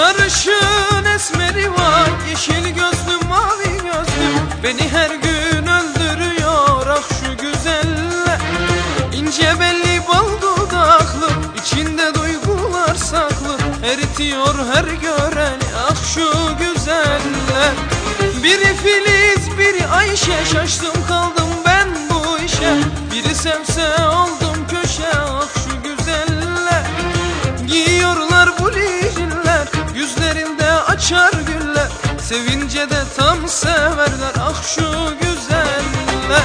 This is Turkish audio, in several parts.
Sarışın esmeri var, yeşil gözlü mavi gözlü, beni her gün öldürüyor ah şu güzeller. İnce belli bal dudaklı, içinde duygular saklı, eritiyor her göreni ah şu güzeller. Biri Filiz, biri Ayşe, şaştım kaldım ben bu işe. Biri sevse oldum köşe ah şu güzeller. Giyiyorlar bu liciller, yüzlerinde açar güller, sevince de tam severler ah şu güzeller.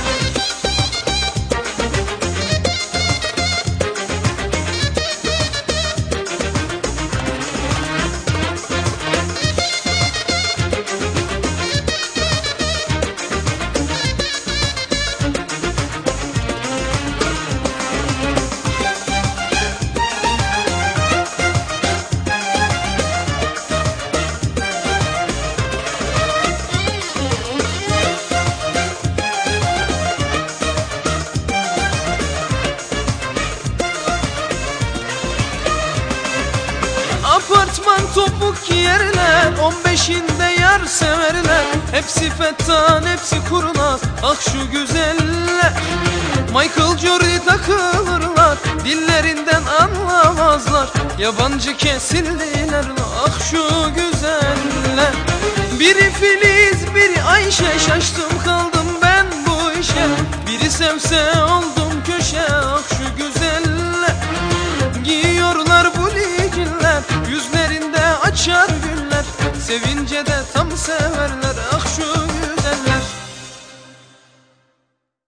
Apartman topuk yerler, 15'inde yar severler, hepsi fettan, hepsi kurnaz ah şu güzeller. Michael Jordan takılırlar, dillerinden anlamazlar, yabancı kesildiler ah şu güzeller. Biri Filiz, biri Ayşe, şaştım kaldım ben bu işe. Biri sevse oldum köşe ah şu güzeller. Giyiyorlar bu liciller, yüzlerinde açar güller, sevince de tam severler